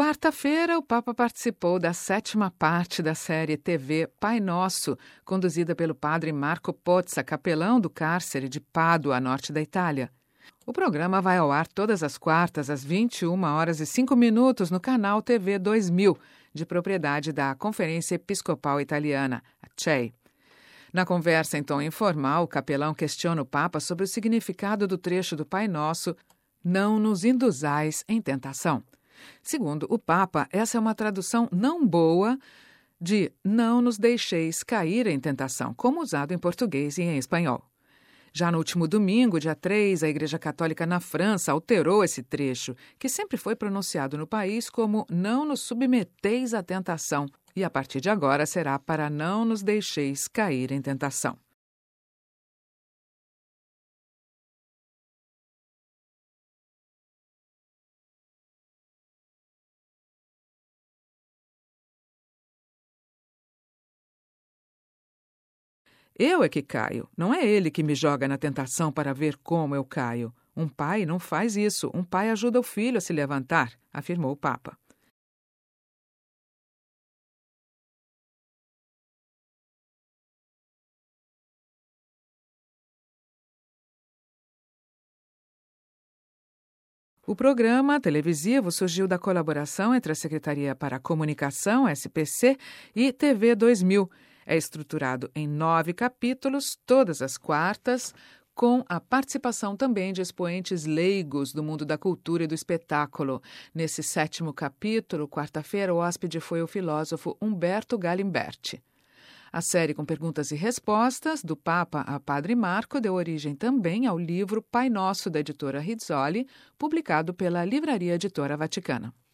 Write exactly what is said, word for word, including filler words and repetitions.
Quarta-feira, o Papa participou da sétima parte da série T V Pai Nosso, conduzida pelo padre Marco Pozza, capelão do cárcere de Pádua, a norte da Itália. O programa vai ao ar todas as quartas, às vinte e uma horas e cinco minutos, no canal T V dois mil, de propriedade da Conferência Episcopal Italiana, a C E I. Na conversa em tom informal, o capelão questiona o Papa sobre o significado do trecho do Pai Nosso, não nos induzais em tentação. Segundo o Papa, essa é uma tradução não boa de não nos deixeis cair em tentação, como usado em português e em espanhol. Já no último domingo, dia três, a Igreja Católica na França alterou esse trecho, que sempre foi pronunciado no país como não nos submeteis à tentação, e a partir de agora será para não nos deixeis cair em tentação. Eu é que caio, não é ele que me joga na tentação para ver como eu caio. Um pai não faz isso, um pai ajuda o filho a se levantar, afirmou o Papa. O programa televisivo surgiu da colaboração entre a Secretaria para a Comunicação, S P C, e T V dois mil. É estruturado em nove capítulos, todas as quartas, com a participação também de expoentes leigos do mundo da cultura e do espetáculo. Nesse sétimo capítulo, quarta-feira, o hóspede foi o filósofo Humberto Galimberti. A série com perguntas e respostas, do Papa a Padre Marco, deu origem também ao livro Pai Nosso, da editora Rizzoli, publicado pela Livraria Editora Vaticana.